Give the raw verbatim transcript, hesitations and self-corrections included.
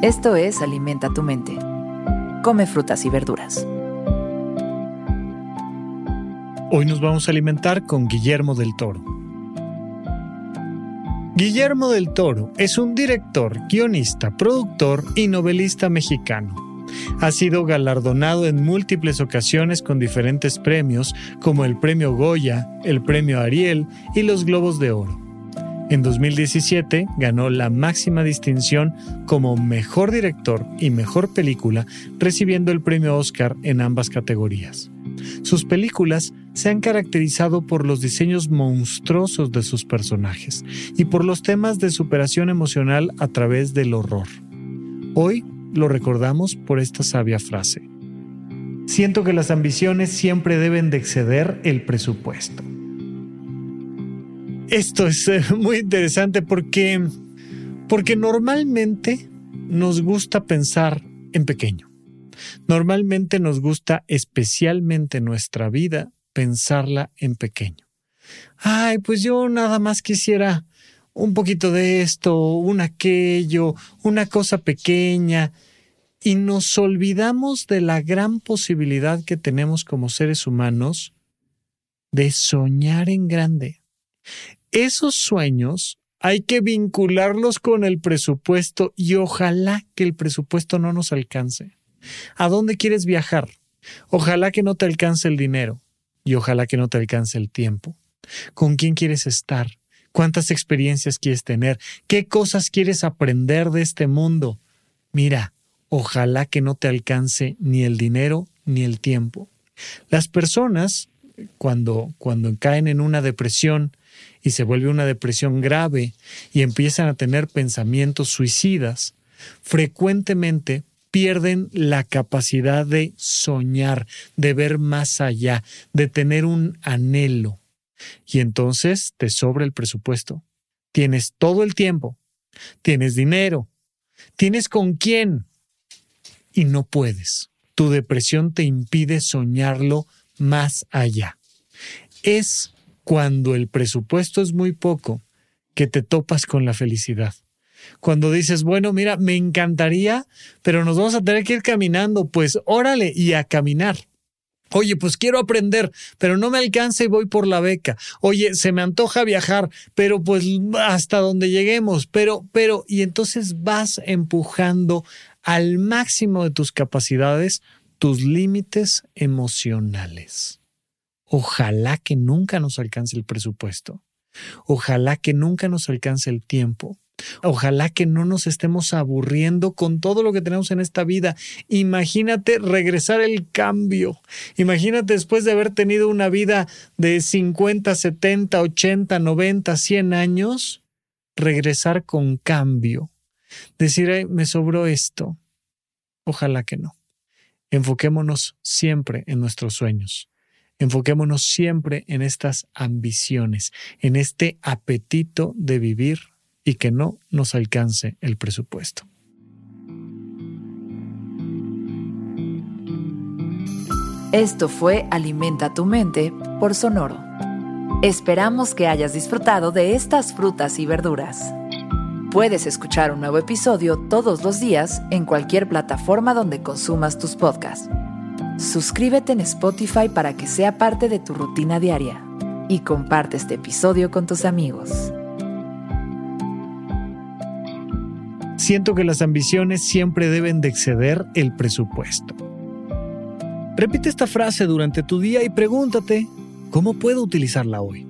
Esto es Alimenta tu mente. Come frutas y verduras. Hoy nos vamos a alimentar con Guillermo del Toro. Guillermo del Toro es un director, guionista, productor y novelista mexicano. Ha sido galardonado en múltiples ocasiones con diferentes premios como el Premio Goya, el Premio Ariel y los Globos de Oro. En dos mil diecisiete ganó la máxima distinción como Mejor Director y Mejor Película, recibiendo el Premio Oscar en ambas categorías. Sus películas se han caracterizado por los diseños monstruosos de sus personajes y por los temas de superación emocional a través del horror. Hoy lo recordamos por esta sabia frase: siento que las ambiciones siempre deben de exceder el presupuesto. Esto es muy interesante porque, porque normalmente nos gusta pensar en pequeño. Normalmente nos gusta, especialmente nuestra vida, pensarla en pequeño. Ay, pues yo nada más quisiera un poquito de esto, un aquello, una cosa pequeña, y nos olvidamos de la gran posibilidad que tenemos como seres humanos de soñar en grande. Esos sueños hay que vincularlos con el presupuesto y ojalá que el presupuesto no nos alcance. ¿A dónde quieres viajar? Ojalá que no te alcance el dinero y ojalá que no te alcance el tiempo. ¿Con quién quieres estar? ¿Cuántas experiencias quieres tener? ¿Qué cosas quieres aprender de este mundo? Mira, ojalá que no te alcance ni el dinero ni el tiempo. Las personas, cuando, cuando caen en una depresión y se vuelve una depresión grave y empiezan a tener pensamientos suicidas, frecuentemente pierden la capacidad de soñar, de ver más allá, de tener un anhelo. Y entonces te sobra el presupuesto. Tienes todo el tiempo, tienes dinero, tienes con quién y no puedes. Tu depresión te impide soñarlo más allá. Es cuando el presupuesto es muy poco que te topas con la felicidad. Cuando dices, bueno, mira, me encantaría, pero nos vamos a tener que ir caminando, pues órale, y a caminar. Oye, pues quiero aprender, pero no me alcanza y voy por la beca. Oye, se me antoja viajar, pero pues hasta donde lleguemos, pero, pero, y entonces vas empujando al máximo de tus capacidades tus límites emocionales. Ojalá que nunca nos alcance el presupuesto. Ojalá que nunca nos alcance el tiempo. Ojalá que no nos estemos aburriendo con todo lo que tenemos en esta vida. Imagínate regresar el cambio. Imagínate después de haber tenido una vida de cincuenta, setenta, ochenta, noventa, cien años, regresar con cambio. Decir, ay, me sobró esto. Ojalá que no. Enfoquémonos siempre en nuestros sueños. Enfoquémonos siempre en estas ambiciones, en este apetito de vivir y que no nos alcance el presupuesto. Esto fue Alimenta tu mente por Sonoro. Esperamos que hayas disfrutado de estas frutas y verduras. Puedes escuchar un nuevo episodio todos los días en cualquier plataforma donde consumas tus podcasts. Suscríbete en Spotify para que sea parte de tu rutina diaria y comparte este episodio con tus amigos. Siento que las ambiciones siempre deben de exceder el presupuesto. Repite esta frase durante tu día y pregúntate, ¿cómo puedo utilizarla hoy?